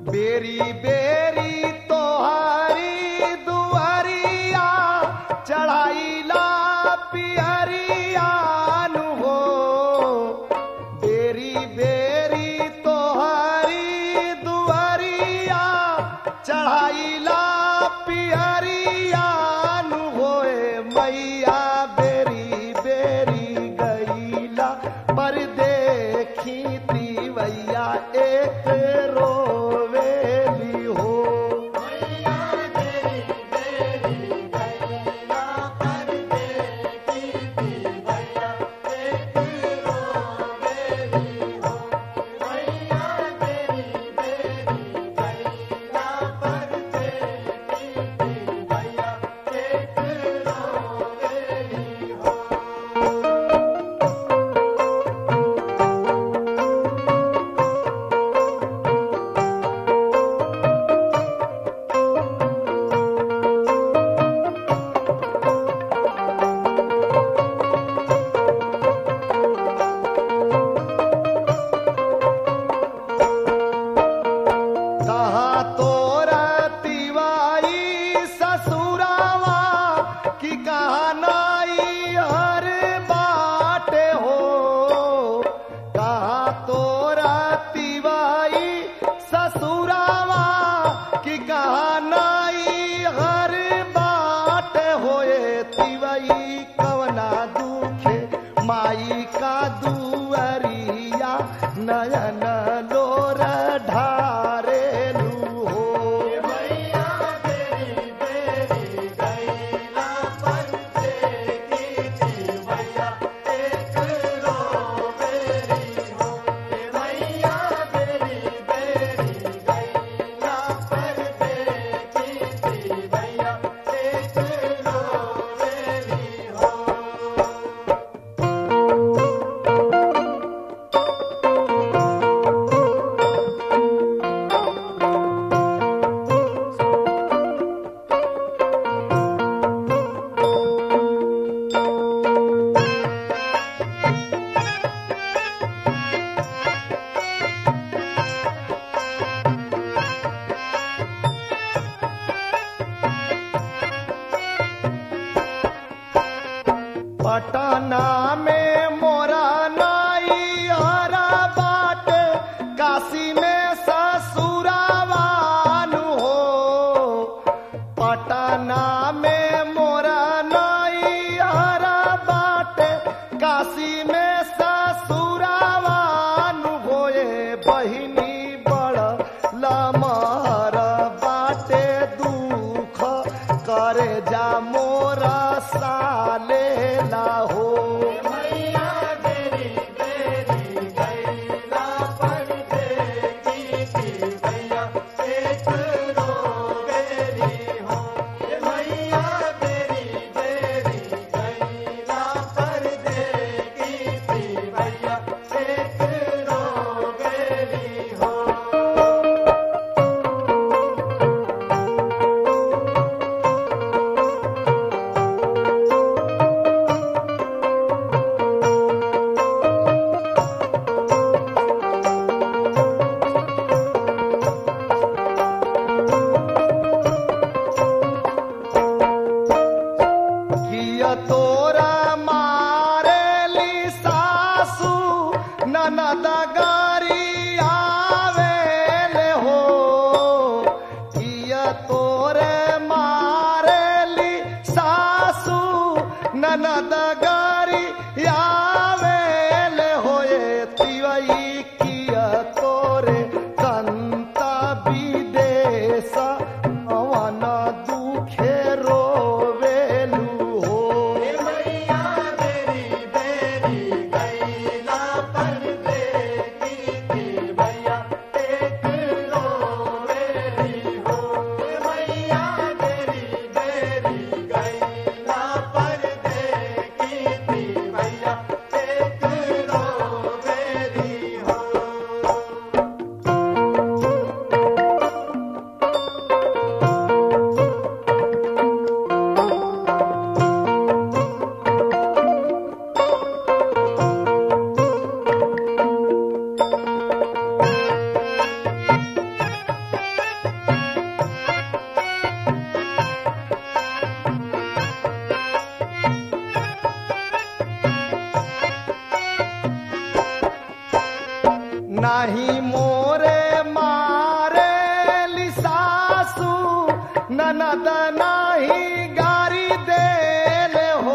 बेरी बेरी तोहारी दुआरिया चढ़ाईला पियरिया नु हो। बेरी बेरी तोहारी दुआरिया चढ़ाईला पियरिया नु होए मैया बेरी बेरी गईला पर देखी तीवैया एक रोवेली हो। माई का दुअरिया नयन लोर ढारेलू हो। मैया बेरी बेरी गईला पर देखी तीवैया एक रोवेली हो। मैया बेरी बेरी गईला पर देखी तीवैया एक रोवेली हो। पटना में मोरा नाई हरा बाट काशी में ससुरावान हो। पटना में मोरा नाई हरा बाट काशी में ससुरावान होए बहिनी बड़ लमहर बाटे दुख करे जा मोरा साले हो। मैया बेरी बेरी गईला पर देखी तीवैया एक रोवेली हो। मैया बेरी बेरी गईला पर देखी तीवैया एक रोवेली हो। ननद नाही गारी देल हो,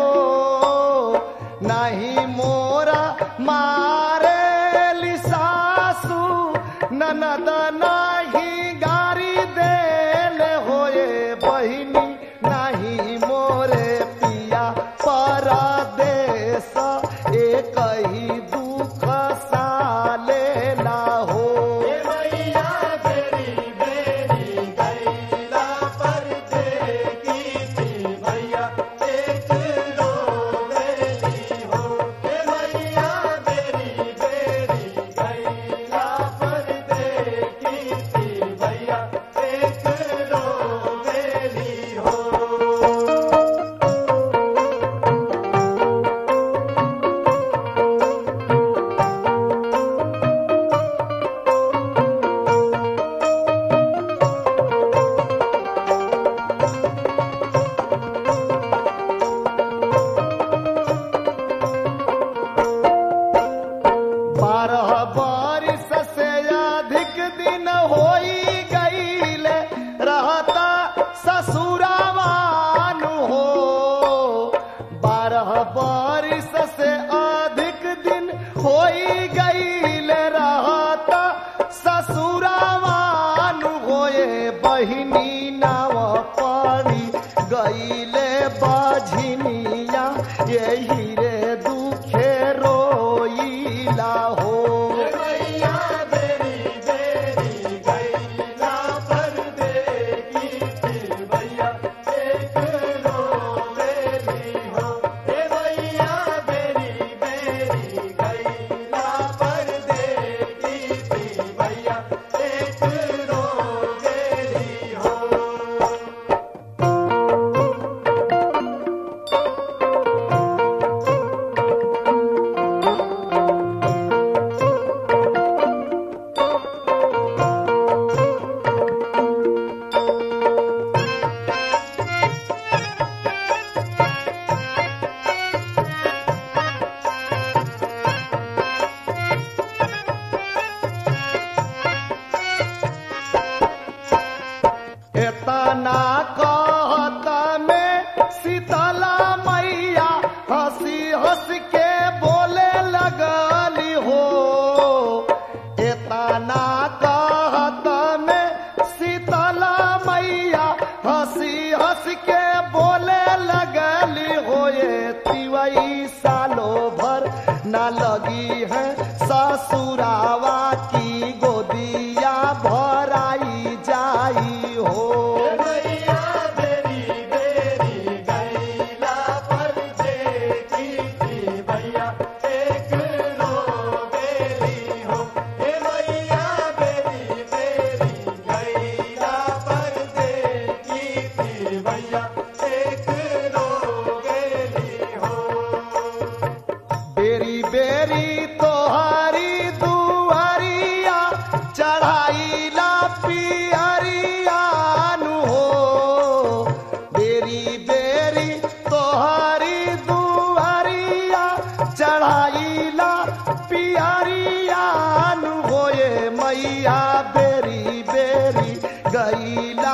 नहीं मोरा मारे सासू, ननद नाही गारी देल होए बहिनी, नहीं मोरे पिया परदेश, एक ही दुख सालेला हो। बारिश से अधिक दिन होई गईल रहता ससुरावान होए बहिनी नाव पड़ी गईले बाझिनिया, यही रे दुखे रोईला हो। एतना कहत में शीतला मैया हंसी हंस के बोले लगली हो, एतना कहत में शीतला मैया हंसी हंस के बोले लगली हो, ये तिवई सालों भर न लगी है ससुरावा की गोदिया भराई जाई हो। बेरी बेरी तोहरी दुआरिया चढ़ाईला पियरिया नु हो, बेरी बेरी तोहरी दुआरिया चढ़ाईला पियरिया नु होए मैया, बेरी बेरी गईला